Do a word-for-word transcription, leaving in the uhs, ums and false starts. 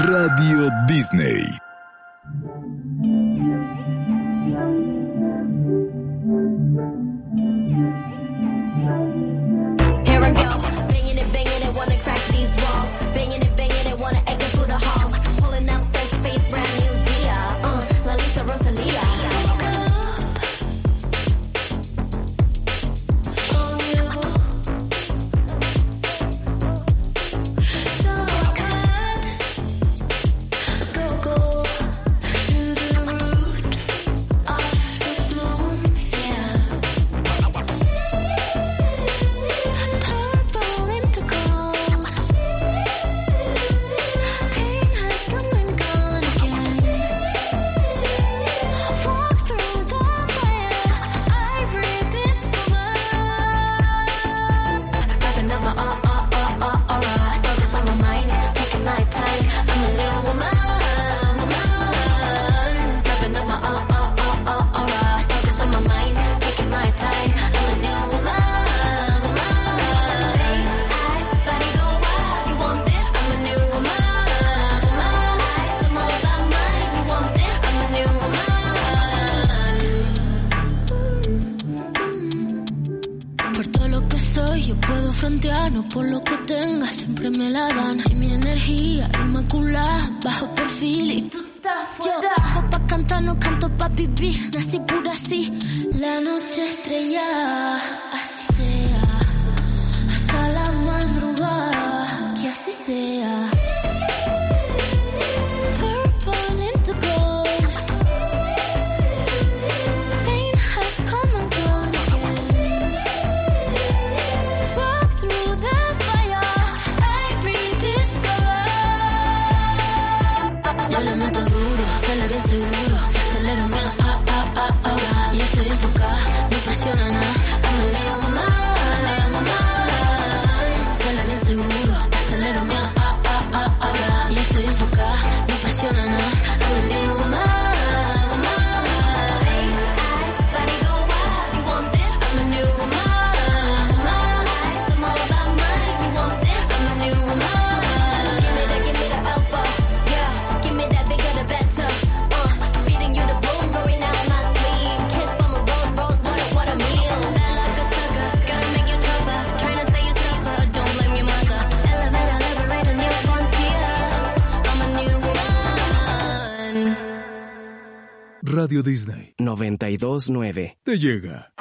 Radio Disney. Here I go, banging it, banging it, wanna crack these walls. Banging it, banging it, wanna echo through the halls. Pulling out fresh face, brand new Zia. Uh, La Lisa Rosalia. No por lo que tenga, siempre me la dan. Y mi energía inmaculada, bajo perfil y tú estás fuera. Yo vivo pa' cantar, no canto pa' vivir. Nací pura así, la noche estrellada. Así sea, hasta la madrugada. Que así sea. Purple into gold. Pain has come and gone again. Walk through the fire, I rediscover. Yo le meto duro, dale bien seguro. Acelérame, ah, ah, ah, ah. Y estoy enfocada, no presiona nada. Dame leo, mamá, leo, mamá. Dale bien seguro, acelérame, ah, ah, ah, ah. Y estoy enfocada, no presiona nada. Dame leo, mamá, mamá. Face eyes, body go wild. You want this? I'm a new woman. Woman, eyes, I'm all about mine. You want this? I'm a new woman. Give me that, give me that alpha. Yeah, give me that bigger the better. Uh, feeding you the boom, going down my sleeve. Kiss from a rose, rose, what a, what a meal. Bad like a sucker, gotta make you tougher. Trying to say you tougher, don't blame your mother. Elevate, liberate a new frontier. I'm a new woman. Radio Disney noventa y dos nueve. te llega.